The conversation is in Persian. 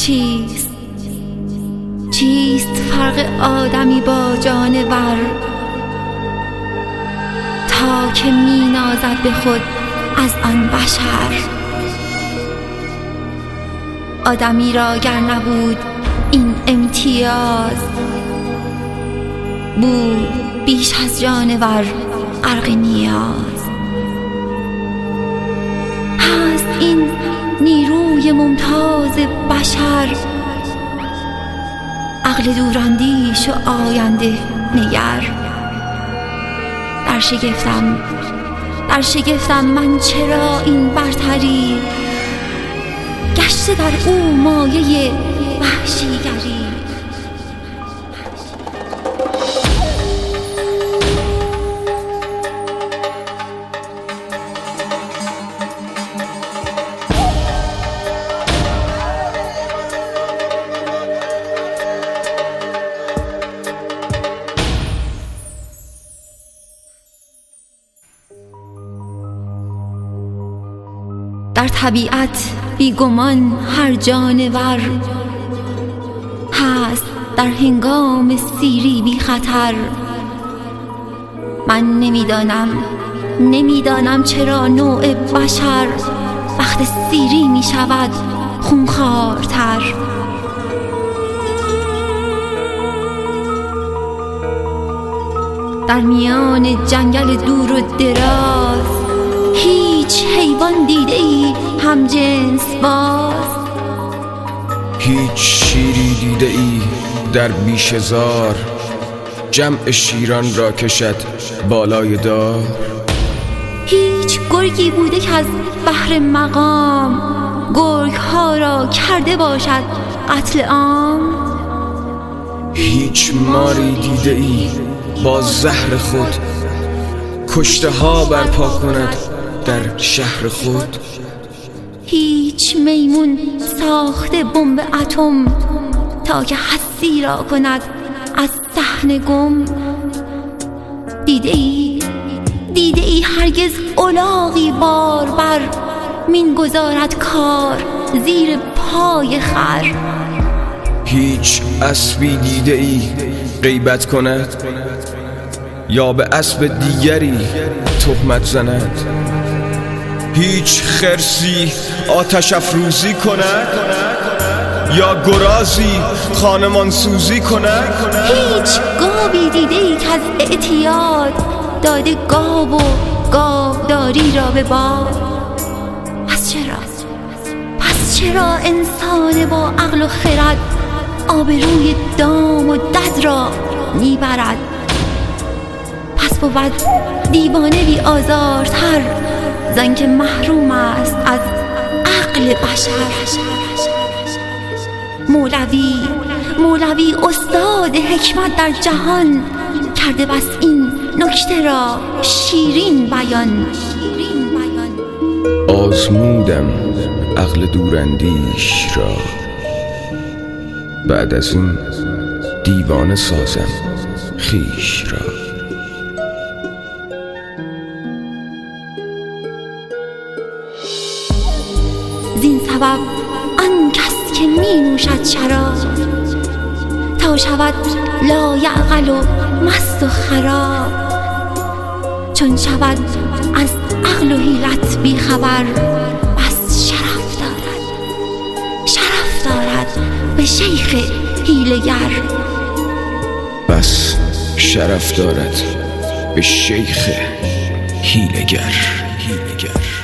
چیست فرق آدمی با جانور؟ تا که می نازد به خود از آن بشر. آدمی را گر نبود این امتیاز، بود بیش از جانور غرق نیاز. هست این نیروی ممتاز بشر، عقل دوراندیش و آینده نگر. در شگفتم من چرا این برتری، گشته در او مایه وحشیگری. در طبیعت بیگمان هر جانور هست در هنگام سیری بی خطر. من نمیدانم چرا نوع بشر وقت سیری می شود خونخوارتر. در میان جنگل دور و دراز هیچ حیوان دیده ای هم جنس باز؟ هیچ شیری دیده ای در بیشه‌زار جمع شیران را کشد بالای دار؟ هیچ گرگی بوده که از بحر مقام گرگ ها را کرده باشد قتل عام؟ هیچ ماری دیده ای با زهر خود کشته ها برپا کند در شهر خود؟ هیچ میمون ساخته بمب اتم تا که حسی را کند از صحن گم؟ دیده ای هرگز الاغی باربر مین گذارد کار زیر پای خر؟ هیچ اسبی دیده ای غیبت کند یا به اسب دیگری تهمت زند؟ هیچ خرسی آتش افروزی کند یا گرازی خانمان سوزی کند؟ هیچ گاوی دیده ای که از اعتیاد داده گاو و گاوداری را به باد؟ پس چرا انسان با عقل و خرد آبروی دام و دد را میبرد؟ پس بود دیوانه بی آزارتر زن که محروم است از عقل بشر. مولوی استاد حکمت در جهان کرده بس این نکته را شیرین بیان. آزمودم عقل دوراندیش را، بعد از این دیوانه سازم خویش را. زین سبب آن کس که می نوشد شراب تا شود لایعقل و مست و خراب، چون شود از عقل و حیلت بی خبر، بس شرف دارد به شیخ حیله‌گر. بس شرف دارد به شیخ حیله‌گر.